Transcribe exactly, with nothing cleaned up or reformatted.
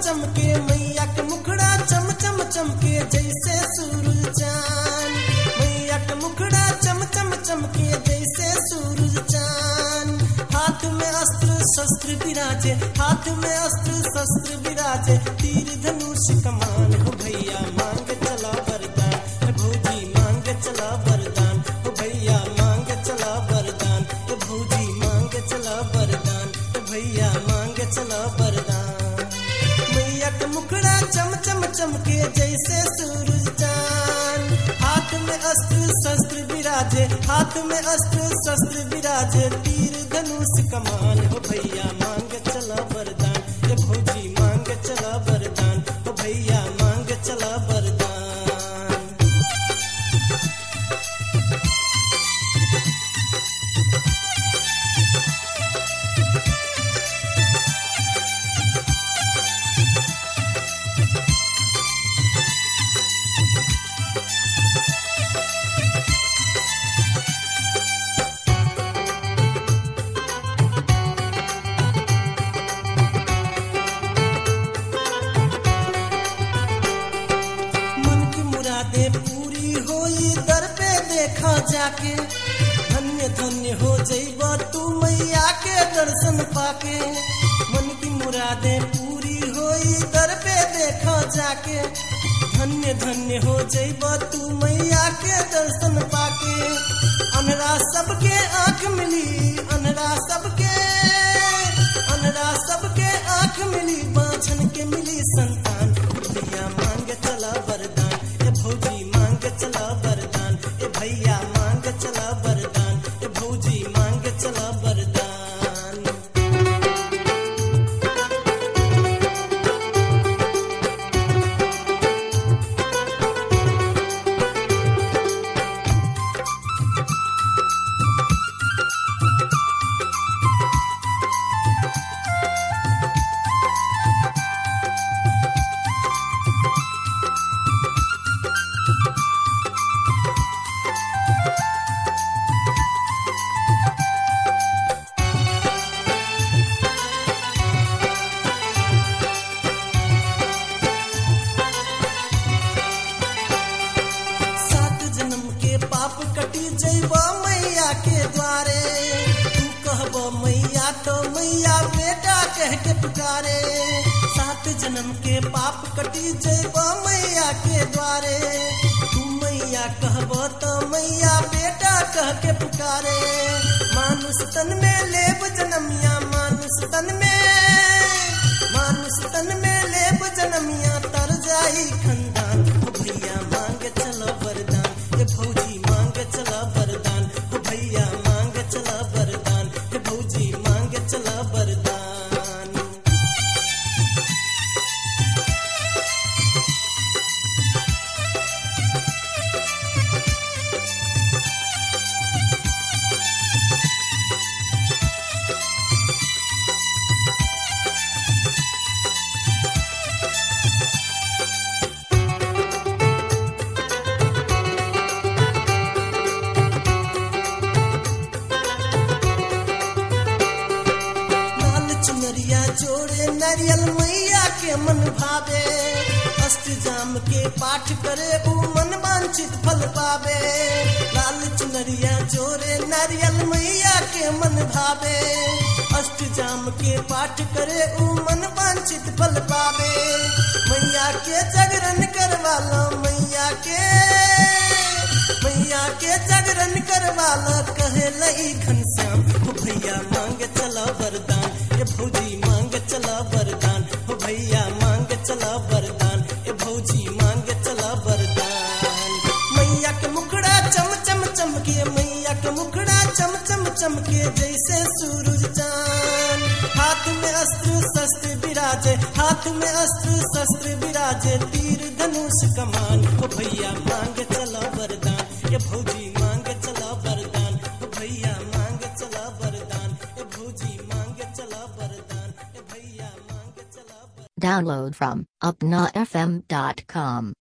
चमके मैया के मुखड़ा चम चम चमके जैसे सूरज चांद। मैया के मुखड़ा चम चम चमके जैसे सूरज चांद। हाथ में अस्त्र शस्त्र विराजे, हाथ में अस्त्र शस्त्र विराजे, तीर धनुष कमान हो भैया मांग चला वरदान। भौजी मांग चला वरदान, हो भैया मांग चला वरदान। भौजी मांग चला वरदान, भैया मांग चला वरदान। मैया के मुखड़ा चम चम चमके जैसे सूरज चांद। हाथ में अस्त्र शस्त्र विराजे, हाथ में अस्त्र शस्त्र विराजे, तीर धनुष कमान हो भैया मांग चला वरदान। ये भौजी मांग चला वरदान, हो भैया मांग चला वरदान। पूरी होई दर पे देखा जाके, धन्य धन्य हो जइबा तू मैया के दर्शन पाके। मन की मुरादें पूरी होई दर पे देखा जाके, धन्य धन्य हो जइबा तू मैया के दर्शन पाके। अनरा सबके आंख मिली, अनरा सबके अनरा सबके आंख मिली, बांझन के मिली संतान। भैया मांग चला वरदान, ए भौजी मांग चला वरदान। ए भैया मांग चला वरदान, ए भौजी मांग चला वरदान। कटी जइबा मैया के द्वारे, तू कहबो मैया तो मैया बेटा कह के पुकारे। सात जन्म के पाप कटी जइबा मैया के द्वारे, तू मैया कहबो तो मैया बेटा कह के पुकारे। मानुष तन में लेब जनमिया, मानुष तन में मानुष तन में लेब जनमिया, तर जाई खंदान। भैया मांग चलो वरदान, ये भौजी मांग चला वरदान। हो भैया मांग चला वरदान, हे भौजी मांग चला वरदान। जोड़े नारियल मैया के मन भावे, अष्टजाम के पाठ करे ऊ मन वांछित फल पावे। लाल चुनरिया जोड़े नारियल मैया के मन भावे, अष्टजाम के पाठ करे ऊ मन वांछित फल पावे। मैया के जागरण करवाला, मैया के मैया के जागरण करवाला, कहे लई घनश्याम। हो भैया मांग चला वरदान, ये भौजी मांग चला वरदान। हो भैया मांग चला वरदान, ये भौजी मांग चला वरदान। मैया के मुखड़ा चम चम चमके, मैया के मुखड़ा चम चम चमके जैसे सूरज चांद। हाथ में अस्त्र शस्त्र विराजे, हाथ में अस्त्र शस्त्र विराजे, तीर धनुष कमान। हो भैया मांग चला वरदान, ये भौजी मांग चला वरदान। हो भैया मांग चला वरदान, ये भौजी मांग चला वरदान। ये भैया मांग चला वरदान। Download from upna f m dot com.